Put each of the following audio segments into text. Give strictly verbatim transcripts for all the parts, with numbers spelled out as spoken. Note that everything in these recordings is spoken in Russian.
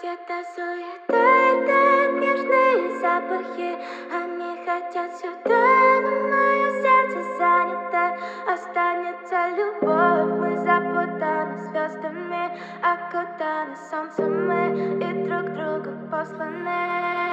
где-то суета, это нежные запахи. Они хотят сюда, но мое сердце занято. Останется любовь, мы запутаны звездами, окутаны солнцем мы и друг другу посланы.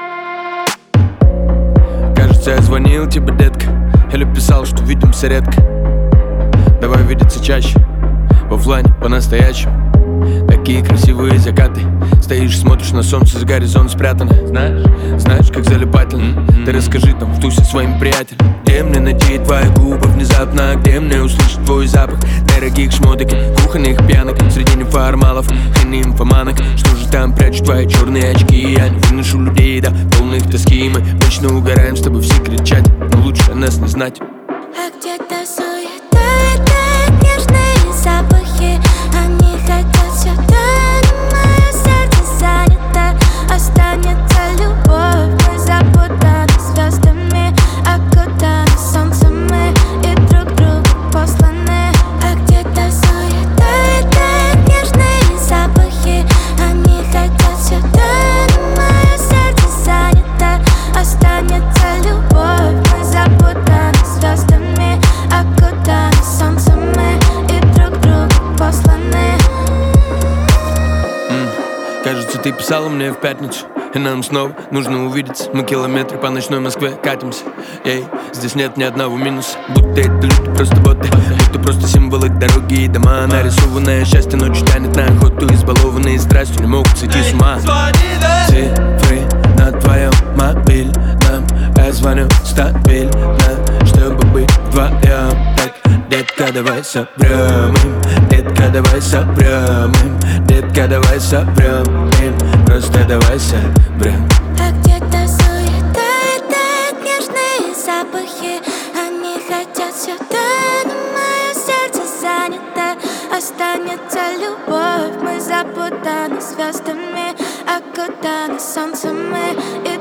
Кажется, я звонил тебе, детка, или писал, что видимся редко. Давай видеться чаще, в оффлайне по-настоящему. Такие красивые закаты. Стоишь, смотришь на солнце, за горизонт спрятано. Знаешь, знаешь, как залипательно. mm-hmm. Ты расскажи там в тусе своим приятелям. Где мне найти твои губы внезапно? Где мне услышать твой запах дорогих шмоток, кухонных пьянок среди неформалов и нимфоманок? Что же там прячут твои черные очки? Я не выношу людей, да, полных тоски. Мы вечно угораем, с тобой все кричать, но лучше о нас не знать. А где-то суета, это нежные запахи. Они хотят сюда, но мое сердце занято. Останется любовь, мы запутаны звездами, окутаны солнцем мы и друг другу посланы. А где-то суета, это нежные запахи. Они хотят сюда, но мое сердце занято. Останется любовь, мы запутаны звездами, окутаны солнцем мы и друг другу посланы. Кажется, ты писала мне в пятницу, и нам снова нужно увидеться. Мы километры по ночной Москве катимся. Ей, здесь нет ни одного минуса. Будто это люди просто боты, будто просто символы дороги и дома. Нарисованное счастье ночью тянет на охоту. Избалованные страстью не могут сойти с ума. Цифры на твоем мобильном, я звоню стабильно, чтобы быть вдвоем. Так, детка, давай собрем им, детка, давай собрем им, детка, давай собрем им, просто давай собрем. А где-то суета, это нежные запахи. Они хотят сюда, но мое сердце занято. Останется любовь, мы запутаны звездами, окутаны солнцем мы и